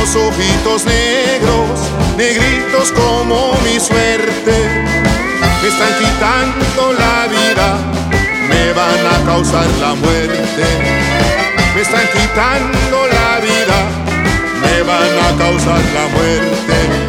Los ojitos negros, negritos como mi suerte, me están quitando la vida, me van a causar la muerte. Me están quitando la vida, me van a causar la muerte.